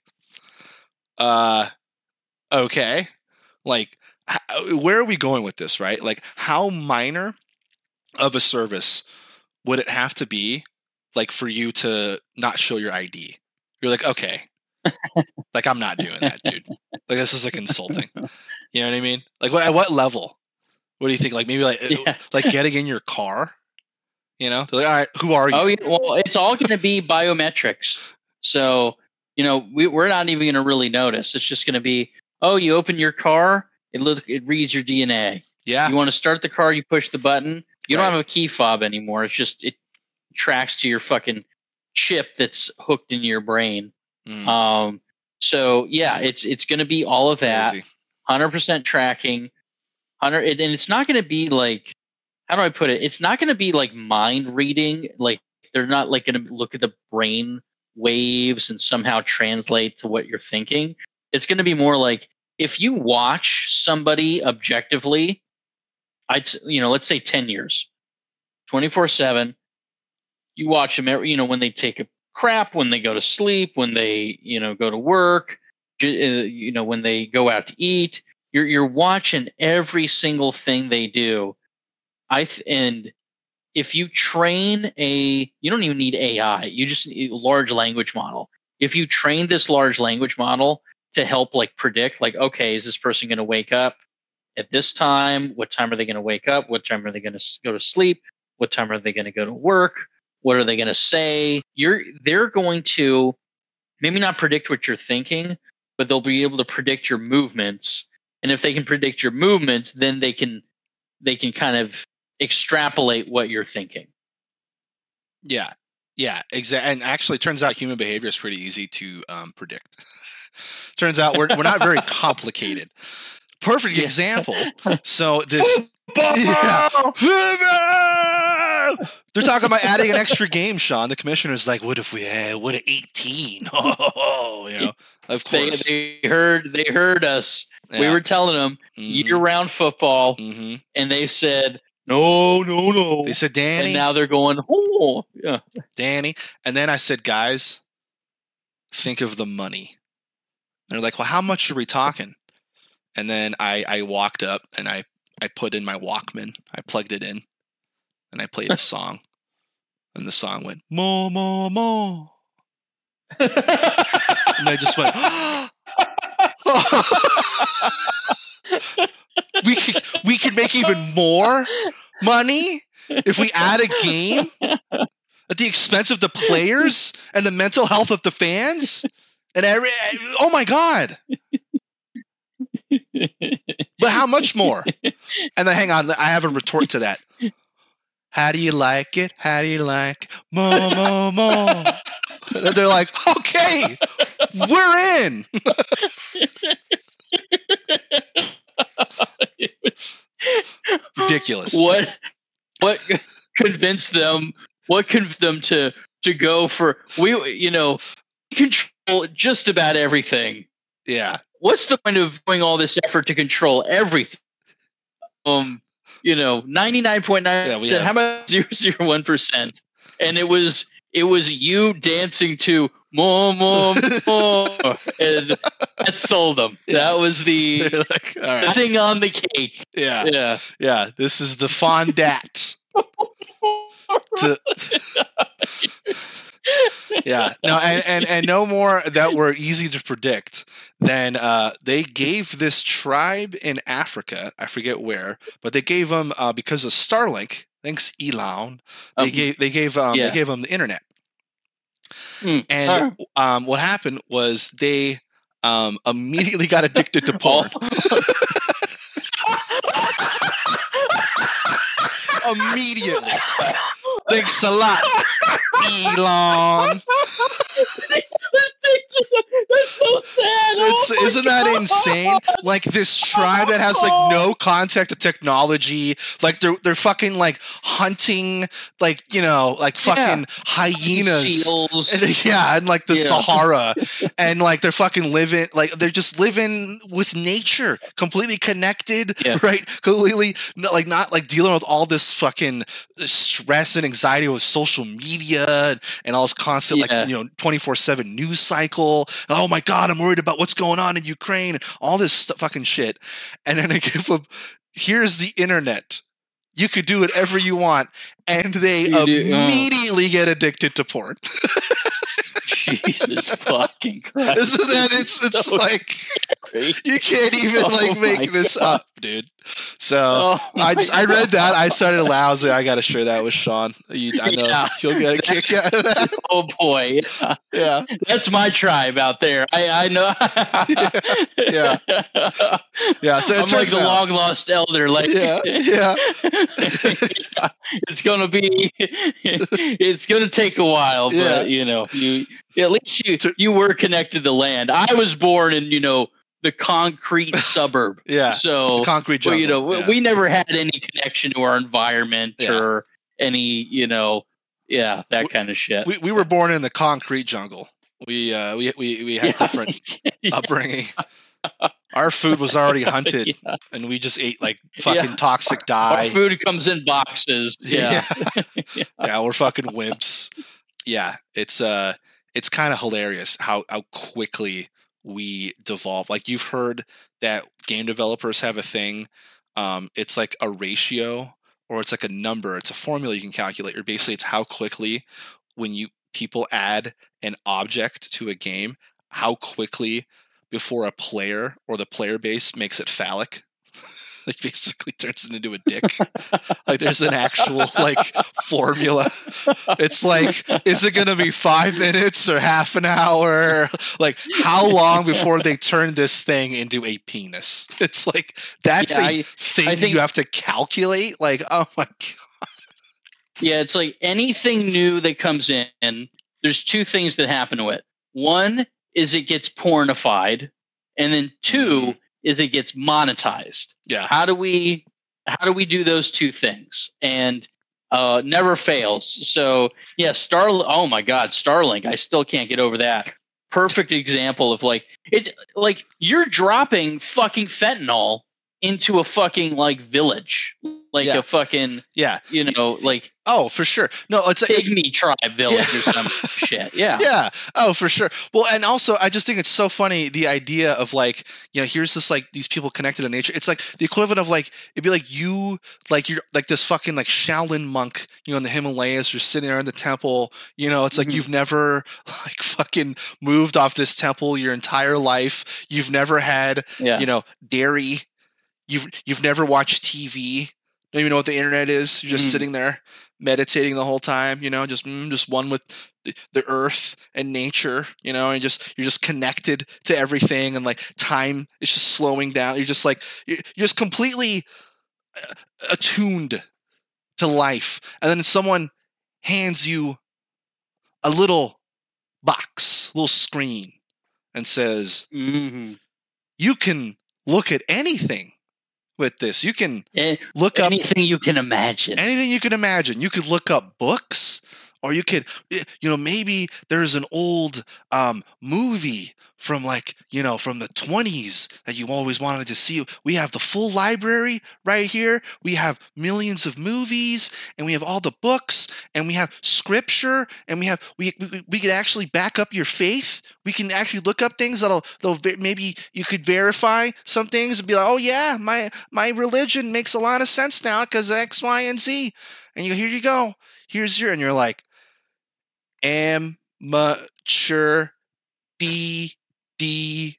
okay. Like, where are we going with this, right? Like, how minor of a service would it have to be, like, for you to not show your ID? You're like, okay, Like, I'm not doing that, dude. Like, this is like insulting. You know what I mean? Like, at what level? What do you think? Like, maybe like getting in your car. You know, they're like, all right, who are you?
Oh, yeah, well, it's all going to be biometrics. So, we're not even going to really notice. It's just going to be, oh, you open your car, it reads your DNA.
Yeah.
You want to start the car, you push the button. You
Right.
don't have a key fob anymore. It's just it tracks to your fucking chip that's hooked into your brain. So yeah, it's going to be all of that.
Crazy.
100% tracking. And it's not going to be like, how do I put it? It's not going to be like mind reading. Like they're not like going to look at the brain waves and somehow translate to what you're thinking. It's going to be more like if you watch somebody objectively, let's say 10 years, 24/7, you watch them when they take a crap, when they go to sleep, when they, go to work, when they go out to eat, you're watching every single thing they do. And if you train you don't even need AI. You just need a large language model. If you train this large language model to help like predict, like, okay, is this person going to wake up at this time? What time are they going to wake up? What time are they going to go to sleep? What time are they going to go to work? What are they going to say? They're going to maybe not predict what you're thinking, but they'll be able to predict your movements. And if they can predict your movements, then they can kind of extrapolate what you're thinking.
Yeah, exactly. And actually, it turns out human behavior is pretty easy to predict. Turns out we're not very complicated. Perfect example. So this. Yeah. They're talking about adding an extra game, Sean. The commissioner's like, "What if we had 18?" Of course.
They heard us.
Yeah.
We were telling them year-round football, and they said, No.
They said, Danny.
And now they're going, oh, yeah.
Danny. And then I said, guys, think of the money. And they're like, well, how much are we talking? And then I walked up and I put in my Walkman. I plugged it in and I played a song. And the song went, more, more, more. And I just went, we could make even more money if we add a game at the expense of the players and the mental health of the fans and oh my god. But how much more? And then hang on, I have a retort to that. How do you like it? How do you like more, more, more? They're like, okay, we're in. Ridiculous.
What convinced them? What convinced them to go for control just about everything?
Yeah.
What's the point of doing all this effort to control everything? 99.9%. Yeah, how about 0.01%? And it was you dancing to more, more, more, and that sold them. Yeah. That was the like, icing on the cake.
Yeah. This is the fondant. Yeah. No, and no more that were easy to predict than they gave this tribe in Africa, I forget where, but they gave them because of Starlink. Thanks, Elon. They gave them the internet. And what happened was they immediately got addicted to porn. Immediately. Thanks a lot, Elon.
That's so sad.
Isn't that insane? Like this tribe that has like no contact to technology, like they're fucking like hunting, like like fucking hyenas, and like the Sahara, and like they're fucking living, like they're just living with nature, completely connected, right? Completely like not like dealing with all this fucking stress and anxiety with social media and all this constant 24/7 news cycle. Oh my god, I'm worried about what's going on in Ukraine and all this fucking shit. And then I give them, here's the internet. You could do whatever you want, and they immediately get addicted to porn.
Jesus fucking Christ.
Isn't that it's
So
like
scary.
you can't even
Oh
like make
my
this
God.
up, dude. So
Oh my
I read that. I started to laugh. I was like, I got to share that with Sean. I know
Yeah.
he'll get a kick out of that.
Oh boy. Yeah.
Yeah.
That's my tribe out there. I know.
Yeah. Yeah. So it
I'm like
turns
the
out.
long lost elder. Like,
Yeah. Yeah.
it's gonna be. It's gonna take a while,
Yeah.
but you at least you were connected to land. I was born in the concrete suburb.
Yeah.
So
Concrete
well,
jungle. Yeah.
we never had any connection to our environment
Yeah.
or any that kind of shit.
We were born in the concrete jungle. We had different upbringing. Our food was already hunted,
Yeah.
and we just ate like fucking
Yeah.
toxic
Our
dye.
food comes in boxes. Yeah.
Yeah, we're fucking wimps. Yeah, it's kind of hilarious how quickly we devolve. Like you've heard that game developers have a thing. It's like a ratio, or it's like a number. It's a formula you can calculate. Or basically, it's how quickly when people add an object to a game, how quickly before a player or the player base makes it phallic. Like basically turns it into a dick. Like there's an actual like formula. It's like, is it going to be 5 minutes or half an hour? Like how long before they turn this thing into a penis? It's like, that's a thing
I think-
you have to calculate. Like, oh my God.
Yeah, it's like anything new that comes in, there's two things that happen to it. One is it gets pornified, and then two is it gets monetized.
Yeah.
How do we do those two things? And never fails. So yeah, oh my God, Starlink. I still can't get over that. Perfect example of like, it's like you're dropping fucking fentanyl into a fucking like village, like
Yeah.
a fucking
Yeah.
like
Oh, for sure. No, it's
pygmy tribe village
Yeah.
or some shit. Yeah.
Yeah. Oh, for sure. Well, and also, I just think it's so funny the idea of like, here's this like these people connected to nature. It's like the equivalent of like it'd be like you're like this fucking like Shaolin monk, in the Himalayas. You're sitting there in the temple. It's like you've never like fucking moved off this temple your entire life. You've never had dairy. You've never watched TV. Don't even know what the internet is. You're just sitting there meditating the whole time, just one with the earth and nature, and you're just connected to everything, and like time is just slowing down. You're just like you're just completely attuned to life, and then someone hands you a little box, little screen, and says, "You can look at anything." With this, you can look up
anything you can imagine.
Anything you can imagine. You could look up books, or you could, maybe there's an old movie from from the 20s that you always wanted to see. We have the full library right here. We have millions of movies, and we have all the books, and we have scripture, and we could actually back up your faith. We can actually look up things they'll maybe you could verify some things and be like, oh yeah, my religion makes a lot of sense now because X, Y, and Z. And here you go. And you're like, amateur BDW.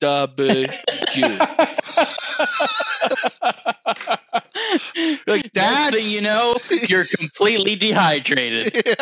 Like
Next thing you know, you're completely dehydrated.
Yeah.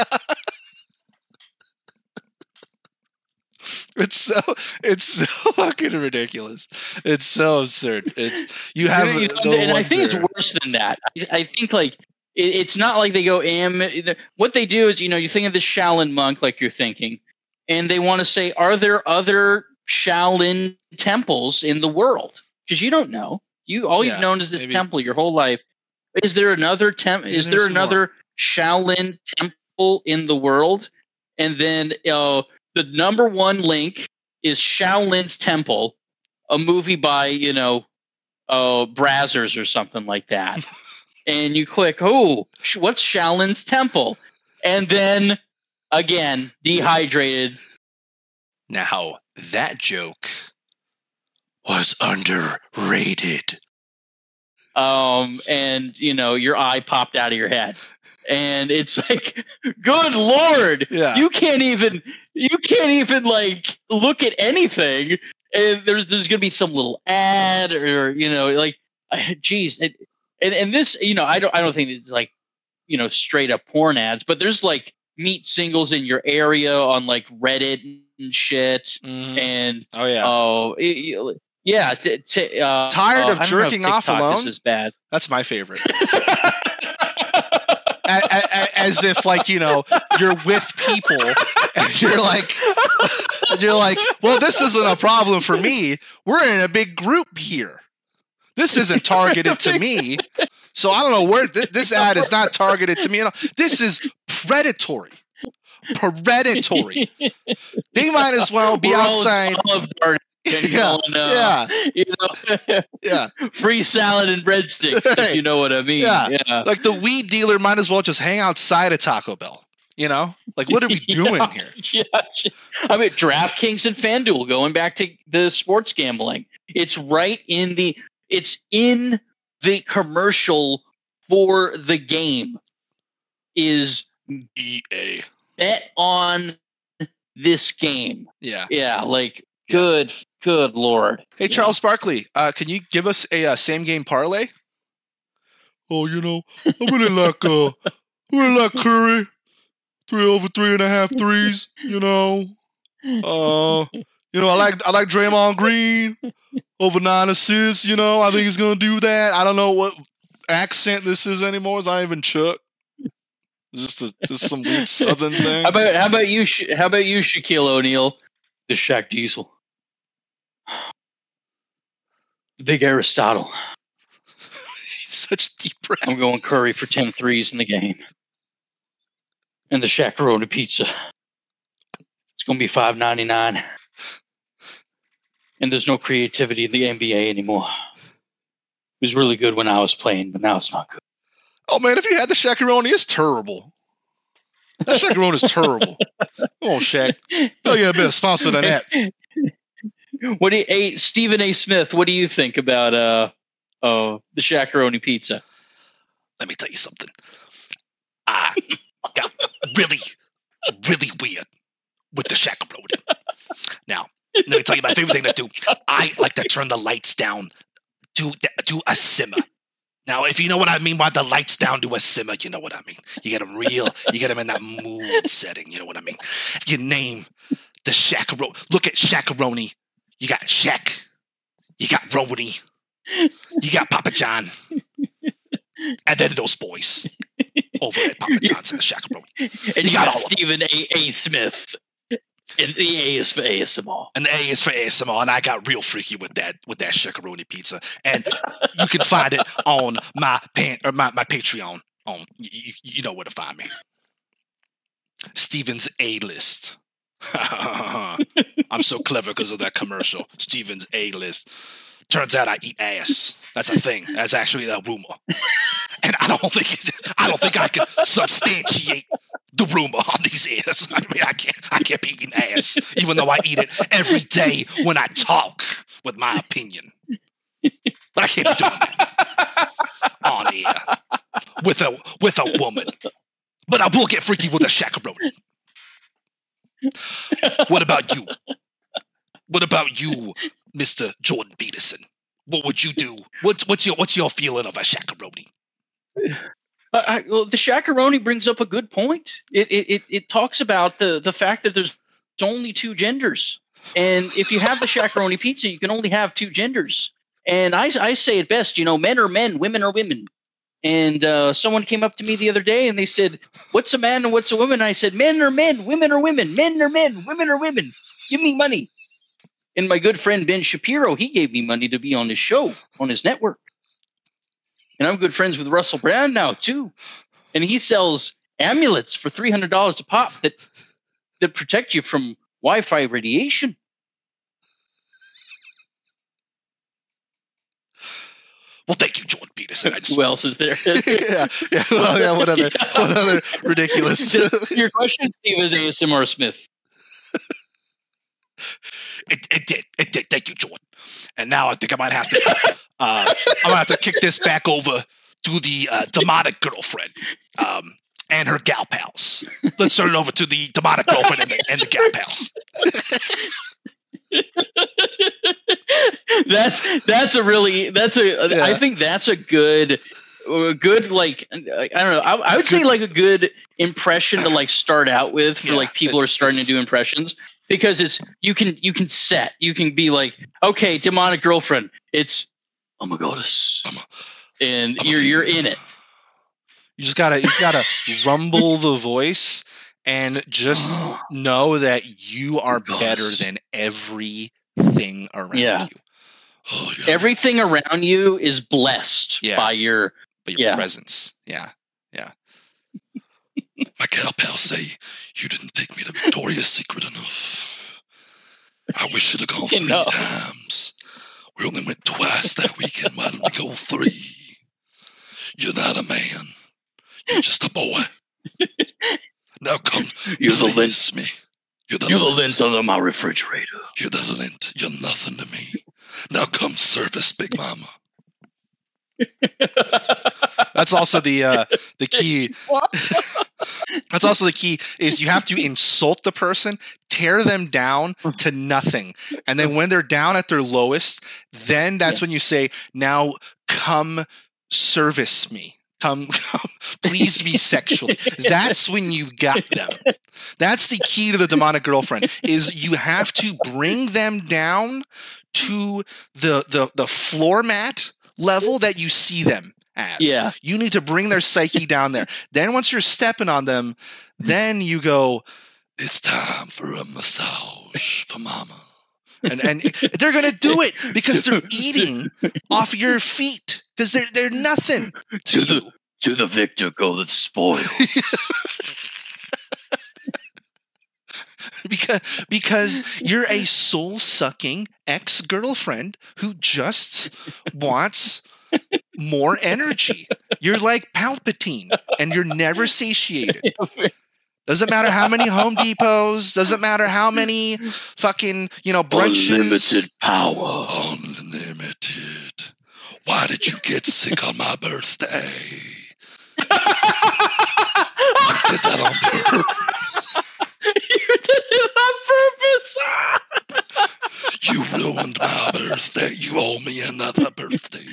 It's so fucking ridiculous. It's so absurd. You have
and I think it's worse than that. I think like it's not like they go what they do is you think of the Shaolin monk like you're thinking, and they want to say, are there other Shaolin temples in the world? Because you don't know. You've known is this temple your whole life. Is there another temple? Is there another Shaolin temple in the world? And then the number one link is Shaolin's Temple, a movie by Brazzers or something like that. And you click, what's Shaolin's Temple? And then again, dehydrated.
Now that joke was underrated.
and your eye popped out of your head, and it's like, good Lord,
Yeah.
you can't even like look at anything, and there's gonna be some little ad or like, geez, and this I don't think it's like straight up porn ads, but there's like meet singles in your area on like Reddit and shit, and yeah.
Tired of jerking off alone?
This is bad.
That's my favorite. As if like you're with people and you're like, well, this isn't a problem for me. We're in a big group here. This isn't targeted to me. So I don't know where this ad is not targeted to me at all. This is predatory. Predatory. They might as well be outside. Yeah.
Free salad and breadsticks, if you know what I mean.
Yeah.
Yeah.
Like the weed dealer might as well just hang outside of Taco Bell. Like what are we doing here?
Yeah. I mean, DraftKings and FanDuel, going back to the sports gambling. It's right in the commercial for the game is
EA.
Bet on this game.
Yeah.
Yeah. Like good Lord.
Hey, Charles Barkley, can you give us a same game parlay? Oh, I really like Curry. 3 over 3.5 threes. I like Draymond Green over 9 assists. I think he's gonna do that. I don't know what accent this is anymore. It's not even Chuck. It's just some weird Southern thing.
How about you, Shaquille O'Neal, the Shaq Diesel, the Big Aristotle.
Such deep breath.
I'm going Curry for 10 threes in the game. And the Shaq-a-Roni pizza. It's going to be $5.99. And there's no creativity in the NBA anymore. It was really good when I was playing, but now it's not good.
Oh, man, if you had the Shaq-a-Roni, it's terrible. That Shaq-a-Roni is terrible. Oh, Shaq. Oh, yeah, been sponsored on that.
Stephen A. Smith, what do you think about the Shaq-a-Roni pizza?
Let me tell you something. I got really, really weird with the Shaq-a-Roni. Now, let me tell you my favorite thing to do. I like to turn the lights down, do a simmer. Now, if you know what I mean by the lights down to a simmer, you know what I mean. You get them real. You get them in that mood setting. You know what I mean. If you name the Shaq-a-Roni, look at Shaq-a-Roni. You got Shaq. You got Roni. You got Papa John. And then those boys over at Papa John's and the Shaq-a-Roni.
And you got all Stephen A. Smith. And the A is for ASMR.
And the A is for ASMR, and I got real freaky with that Shaq-a-Roni pizza. And you can find it on my Patreon. You know where to find me. Steven's A-list. I'm so clever because of that commercial. Steven's A-list. Turns out I eat ass. That's a thing. That's actually a rumor. And I don't think I can substantiate the rumor on these ears. I mean, I can't be eating ass, even though I eat it every day when I talk with my opinion. But I can't be doing that on air with a woman. But I will get freaky with a Shaq-a-Roni. What about you? What about you, Mr. Jordan Peterson? What would you do? What's your feeling of a Shaq-a-Roni?
Well, the Shaq-a-Roni brings up a good point. It talks about the fact that there's only two genders, and if you have the Shaq-a-Roni pizza, you can only have two genders. And I say it best, men are men, women are women. And someone came up to me the other day and they said, "What's a man and what's a woman?" And I said, "Men are men, women are women. Men are men, women are women. Give me money." And my good friend Ben Shapiro, he gave me money to be on his show, on his network. And I'm good friends with Russell Brand now, too. And he sells amulets for $300 a pop that protect you from Wi-Fi radiation.
Well, thank you, Jordan Peterson.
Who else is there?
What other ridiculous?
Your question, Stephen ASMR Smith.
It did. Thank you, Jordan. And now I think I might have to I'm gonna have to kick this back over to the demonic girlfriend and her gal pals. Let's turn it over to the demonic girlfriend and the gal pals.
I think that's a good like, I don't know, I would say like a good impression to like start out with for like people who are starting to do impressions, because it's you can be like, okay, demonic girlfriend, it's oh my goddess, and you're in it.
You just gotta rumble the voice and just know that you are better than everything around you.
Oh, yeah. Everything around you is blessed by your
presence. Yeah. My gal pals say you didn't take me to Victoria's Secret enough. I wish you'd have gone 3 times. We only went twice that weekend. Why don't we go 3? You're not a man. You're just a boy. Now come, please me. You're the lint
under my refrigerator.
You're the lint. You're nothing to me. Now come service, Big Mama. That's also the key. That's also the key is you have to insult the person, tear them down to nothing. And then when they're down at their lowest, then that's when you say, now come service me. Come please me sexually. That's when you got them. That's the key to the demonic girlfriend is you have to bring them down to the floor mat level that you see them as.
Yeah.
You need to bring their psyche down there. Then once you're stepping on them, then you go, it's time for a massage for mama. And they're going to do it because they're eating off your feet because they're nothing to you.
To the victor go the spoils.
because you're a soul-sucking ex-girlfriend who just wants more energy. You're like Palpatine, and you're never satiated. Doesn't matter how many Home Depots. Doesn't matter how many fucking, brunches.
Unlimited power.
Unlimited. Why did you get sick on my birthday? You did that on purpose.
You did it on purpose.
You ruined my birthday. You owe me another birthday.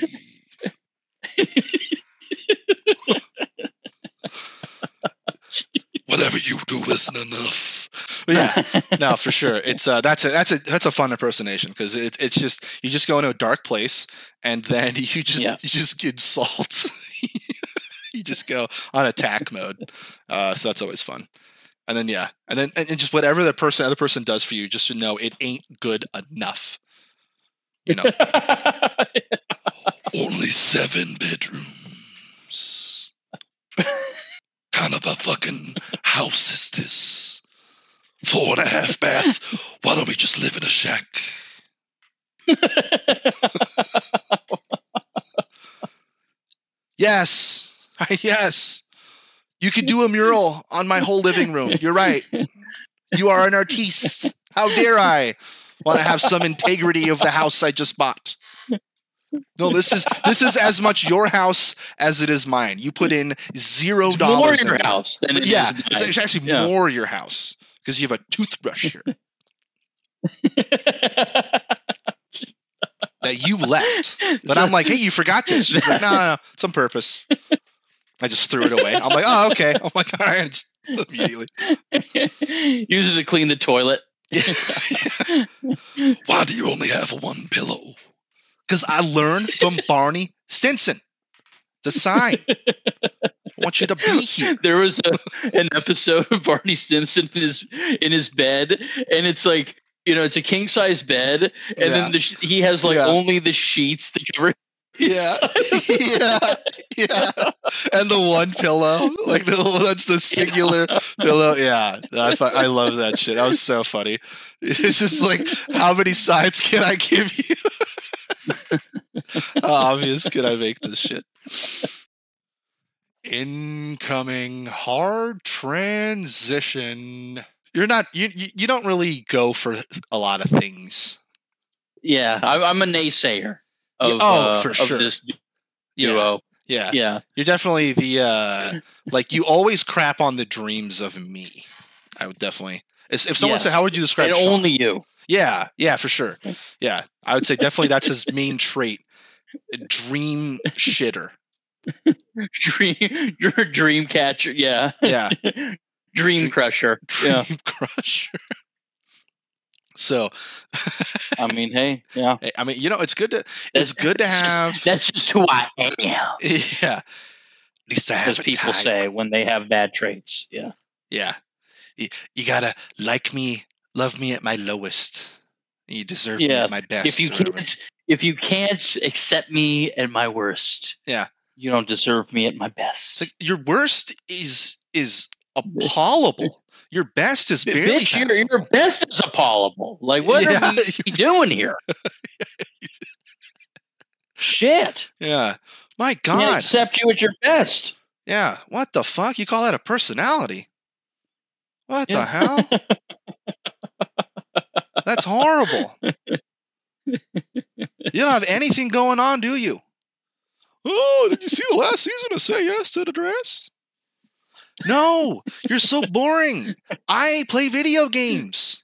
Whatever you do isn't enough. But yeah, no, for sure. It's that's a fun impersonation because it's just you just go into a dark place and then you just get salt. You just go on attack mode. So that's always fun. And then and just whatever the other person does for you, just to know it ain't good enough. Only 7 bedrooms. Kind of a fucking house is this? 4.5 bath. Why don't we just live in a shack? Yes. You could do a mural on my whole living room. You're right. You are an artiste. How dare I want to have some integrity of the house I just bought? No, this is as much your house as it is mine. You put in $0.
More your house than it is mine.
It's actually more your house because you have a toothbrush here that you left. But I'm like, hey, you forgot this. She's like, no, it's on purpose. I just threw it away. I'm like, oh, okay. I'm like, all right, just immediately.
Use it to clean the toilet.
Why do you only have 1 pillow? Because I learned from Barney Stinson. The sign. I want you to be here.
There was an episode of Barney Stinson in his bed, and it's like, it's a king size bed, and then he has only the sheets to cover.
Yeah. And the one pillow, that's the singular pillow. Yeah, I love that shit. That was so funny. It's just like, how many sides can I give you? How obvious can I make this shit? Incoming hard transition. You don't really go for a lot of things.
Yeah, I'm a naysayer. of
for
of
sure.
this
Yeah,
duo.
yeah,
Yeah.
You're definitely the like you always crap on the dreams of me. I would definitely. If someone said,
Yes.
"How would you describe
And
Sean?"
only you.
Yeah, for sure. Yeah, I would say definitely that's his main trait. A dream shitter.
You're a dream catcher. Yeah.
Yeah.
Dream crusher.
Dream
Yeah.
crusher. So,
I mean, hey, yeah.
I mean, it's good to
That's
have.
that's just who I am.
Yeah. At least I have
As
a
people
type.
say when they have bad traits. Yeah.
Yeah. You gotta like me, love me at my lowest. You deserve me at my best.
If you can't accept me at my worst,
yeah,
you don't deserve me at my best.
It's like your worst is appallable. Your best is barely
Bitch, your best is appallable. Like, what are we doing here? Shit.
Yeah. My God.
Can't accept you at your best.
Yeah. What the fuck? You call that a personality? What the hell? That's horrible. You don't have anything going on, do you? Oh, did you see the last season of Say Yes to the Dress? No, you're so boring. I play video games.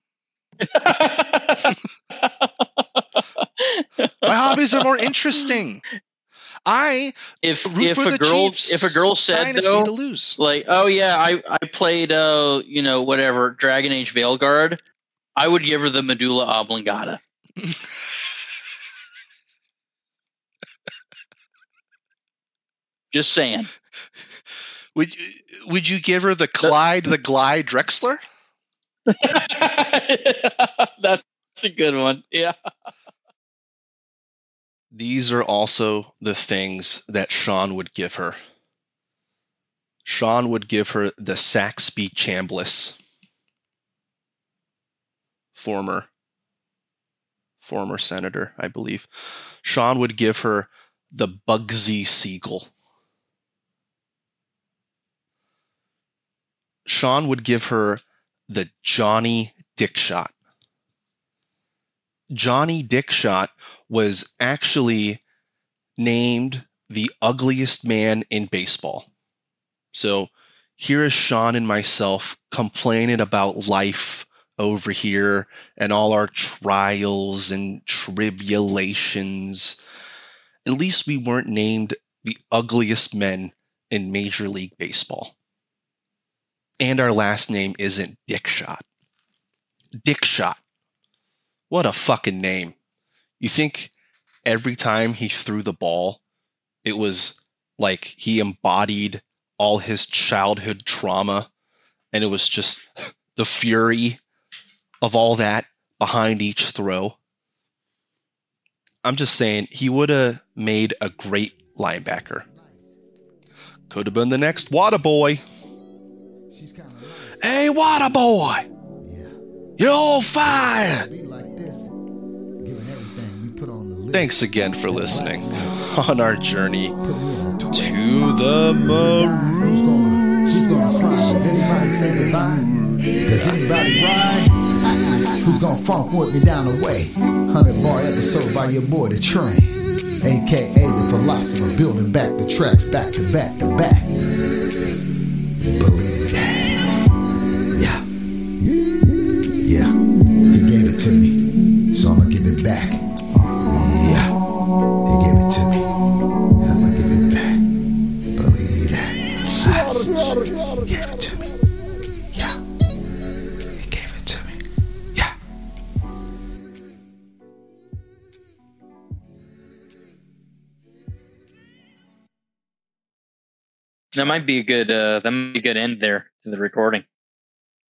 My hobbies are more interesting.
If a girl said though,
to lose.
like, oh yeah, I played whatever Dragon Age Veilguard, I would give her the medulla oblongata. Just saying.
Would you give her the Clyde the Glide Drexler?
That's a good one. Yeah.
These are also the things that Sean would give her. Sean would give her the Saxby Chambliss. Former senator, I believe. Sean would give her the Bugsy Siegel. Sean would give her the Johnny Dickshot. Johnny Dickshot was actually named the ugliest man in baseball. So here is Sean and myself complaining about life over here and all our trials and tribulations. At least we weren't named the ugliest men in Major League Baseball. And our last name isn't Dickshot. Dickshot. What a fucking name. You think every time he threw the ball, it was like he embodied all his childhood trauma, and it was just the fury of all that behind each throw? I'm just saying, he would have made a great linebacker. Could have been the next Water Boy. Hey, Water Boy! You're on fire! Thanks again for listening on our journey to the Maroon.
Who's gonna cry? Does anybody say goodbye? Does anybody ride? Who's gonna funk with me down the way? 100-bar episode by your boy The Train, aka the philosopher, building back the tracks back to back to back. Believe that. Yeah, he gave it to me, so I'ma give it back. Yeah, he gave it to me, I'ma give it back. Believe that. He gave it to me. Yeah, he gave it to me. Yeah.
That might be a good end there to the recording.